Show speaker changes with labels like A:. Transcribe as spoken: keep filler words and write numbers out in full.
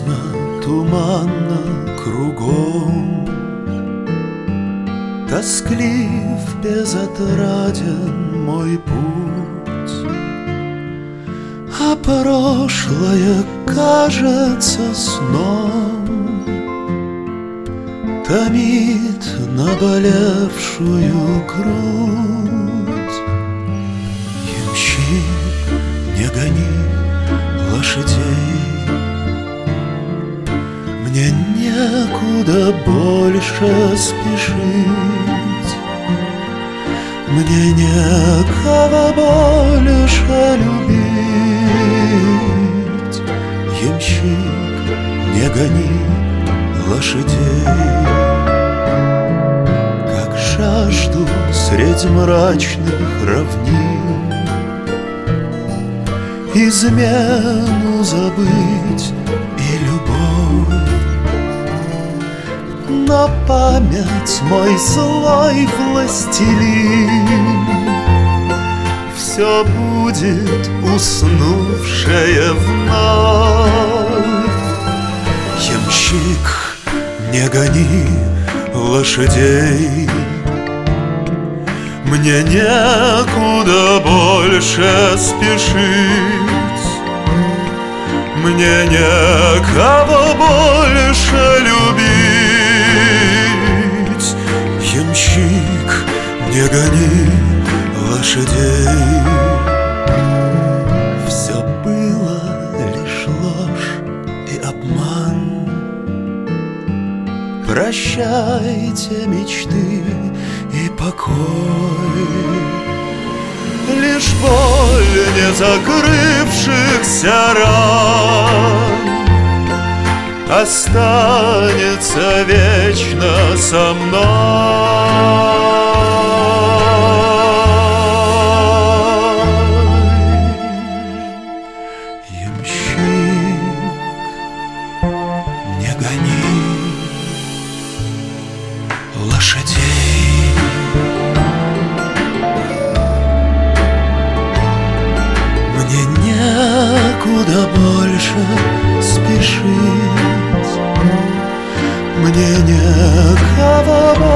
A: грустно, туманно кругом, тосклив, безотраден мой путь, а прошлое кажется сном, томит наболевшую грудь. Ямщик, не гони лошадей, мне некуда больше спешить, мне некого больше любить. Ямщик, не гони лошадей, как жажду средь мрачных равнин измену забыть и любовь. На память мой злой властелин все будет уснувшее вновь. Ямщик, не гони лошадей, мне некуда больше спешить, мне некого больше любить. Ямщик, не гони лошадей, все было лишь ложь и обман. Прощайте мечты и покой, лишь боль не закрывшихся ран останется вечно со мной. Ямщик, не гони лошадей, мне некуда больше спешить, мне некого больше